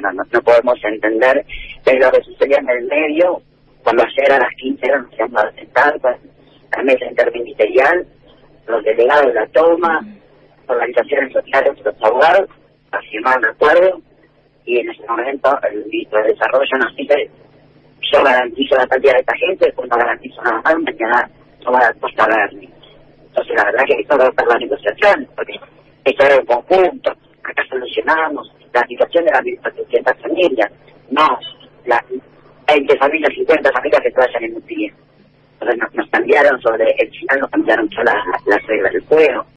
no podemos entender qué es lo que sucedía en el medio, cuando ayer a las 15 horas nos íbamos a sentar con la mesa interministerial, los delegados de la toma, organizaciones sociales, los abogados, a firmar un acuerdo, y en ese momento el ministro de Desarrollo nos dice: yo garantizo la cantidad de esta gente, después no garantizo nada más, mañana no va a Costa Verde. Entonces la verdad que esto va a estar la negociación, porque esto era un conjunto, acá solucionamos la situación de las 1.400 familias, no las 20 familias, 50 familias que se vayan en un día. Entonces nos cambiaron sobre el final, nos cambiaron todas las reglas del juego.